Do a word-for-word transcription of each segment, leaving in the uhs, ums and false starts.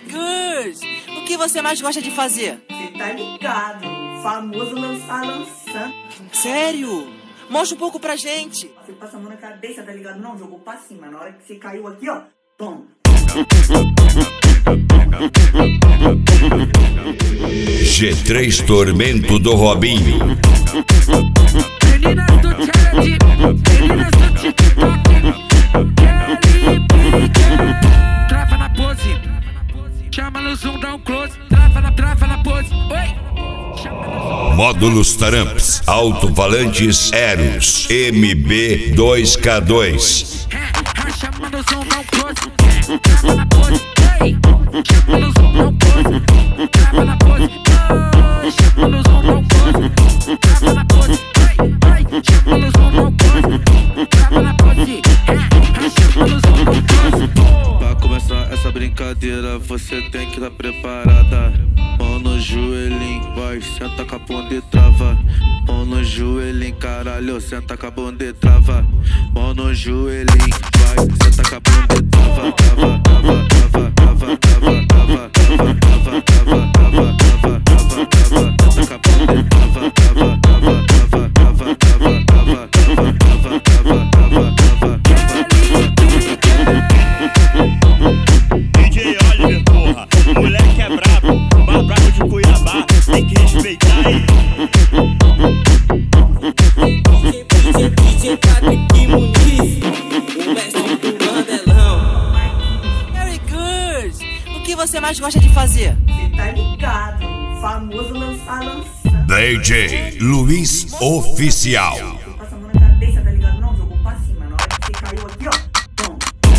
good! O que você mais gosta de fazer? Você tá ligado, famoso lançar lançando. Sério? Mostra um pouco pra gente. Você passa a mão na cabeça, tá ligado? Não, jogou pra cima. Na hora que você caiu aqui, ó, toma. G três Tormento do Robinho. Meninas do challenge, meninas do TikTok, Kelly Pique. Trava na pose, chama no zoom, dá um close. Trava na, trava na pose, oi. Módulos Taramps, alto-falantes Eros, M B dois K dois. Chama no zoom, dá um close. Trava na pose, ei. Chama no zoom, dá um close. Trava na pose, oi. Chama no zoom, dá um close. Trava na pose, oi. Chama no zoom, dá um close. Trava na pose, chama no zoom, dá um close. Pra começar essa brincadeira, você tem que estar preparada. Mão no joelhinho, vai, senta com a bunda e trava. Mão no joelhinho, caralho, senta com a bunda e trava. Mão no joelhinho, vai, senta com a bunda e trava. Trava, trava, trava, trava, trava, trava, trava, trava, trava, trava, trava, trava, trava, senta com a bunda e trava, trava, trava, trava, trava, trava, trava, trava, trava, trava, trava, trava. D J Oliver, porra, moleque é brabo, mais brabo de Cuiabá, tem que respeitar aí. D J Patrick Muniz, o mestre do bandelão. Very good! O que você mais gosta de fazer? Você tá ligado, famoso lançar lançando. D J Luiz Oficial. Você passa a mão na cabeça, tá ligado? Não, jogou pra cima. Na hora que você caiu aqui, ó, toma.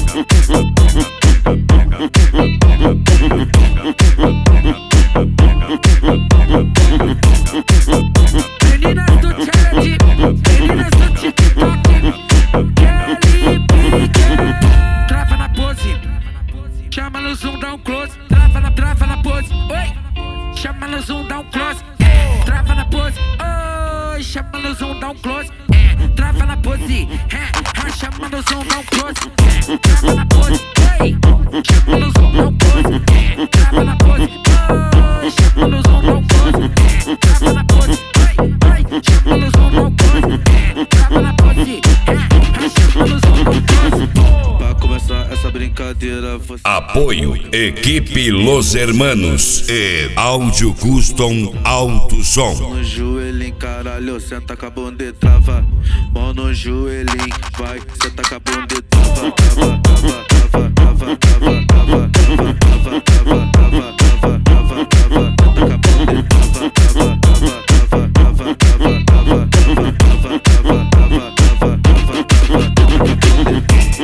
Meninas do challenge, meninas do TikTok, Kelly Pique. Trava na pose, chama no zoom, dá um close. Trava na, trava na pose, oi. Chama no zoom, dá um close. Trava na pose, oi. Chama no zoom, dá um close. Trava na pose, chama no zoom, dá um close. Trava na pose, oi. Chama no zoom, dá um close. Trava na pose, oi. Chama no zoom, dá um close. Trava na pose, oi. Chama no zoom, dá um close. Trava na pose, chama no zoom, dá um close. Pra começar essa brincadeira, você... Apoio Equipe Los Hermanos e Áudio Custom Alto Som. Mão no joelhinho, caralho, senta com a bunda e trava. Mão no joelhinho, vai, senta com a bunda e trava. Trava, trava, trava, trava, trava, trava, trava, trava, trava, trava, trava, trava, trava, senta com a bunda e trava. Trava, trava, trava, trava, trava, trava, trava, trava, trava, trava, trava, trava, trava.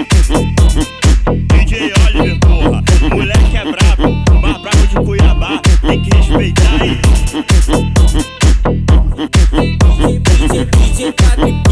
D J Oliver, porra, moleque é brabo, mais brabo de Cuiabá, tem que respeitar aí. D J Patrick